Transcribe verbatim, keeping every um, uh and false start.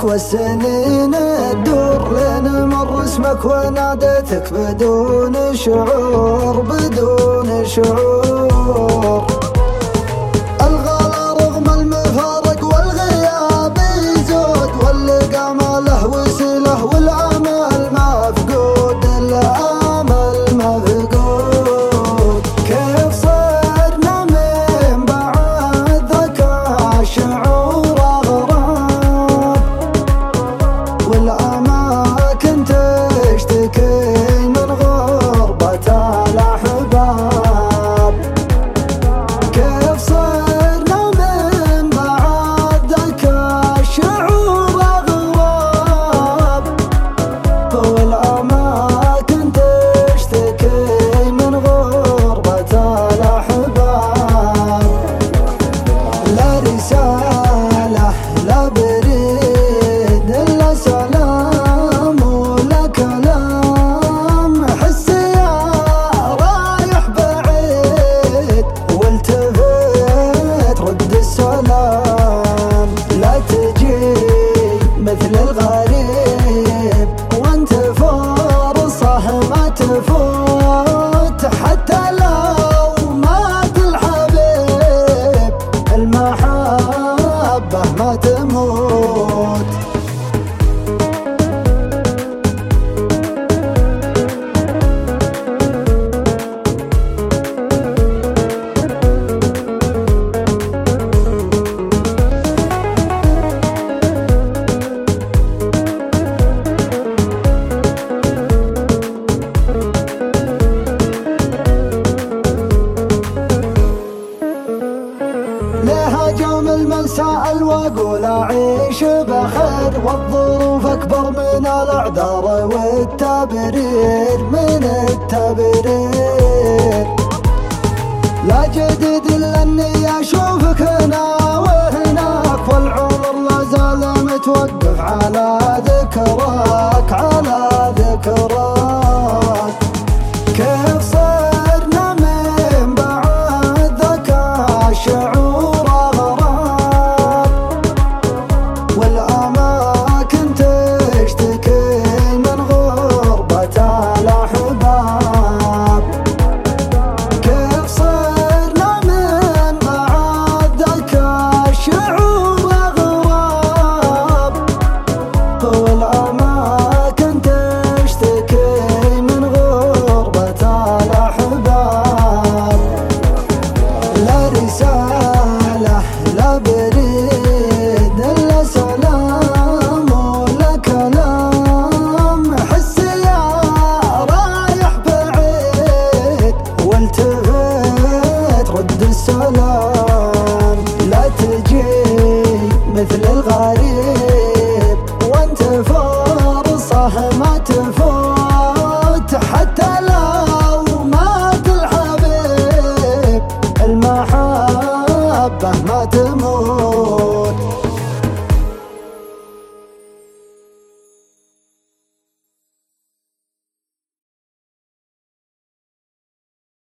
عمرك والسنين تدور لين مر اسمك وناديتك بدون شعور بدون شعور. الغلا رغم المفارق والغياب يزود، واللقى ما له وسيله والامل مفقود، الامل مفقود. كيف صرنا من بعد ذاك الشعور اغراب، والاماكن تشتكي من غربة الاحباب. كيف صرنا من بعد ذاك الشعور اغراب، والاماكن تشتكي من غربة الاحباب. لا رسالة لا بريد الا سلام ولا كلام، حس يا رايح بعيد والتفت رد السلام. لا تجي مثل الغريب وانت فرصة ما تفوت، حتى لو مات الحبيب المحبة ما تموت. ليها جوم المساء واقول اعيش بخير، والظروف اكبر من الاعذار والتبرير من التبرير. لا جديد الا اني اشوفك هنا وهناك، والعمر لا زال متوقف على ذكراك على ذكراك.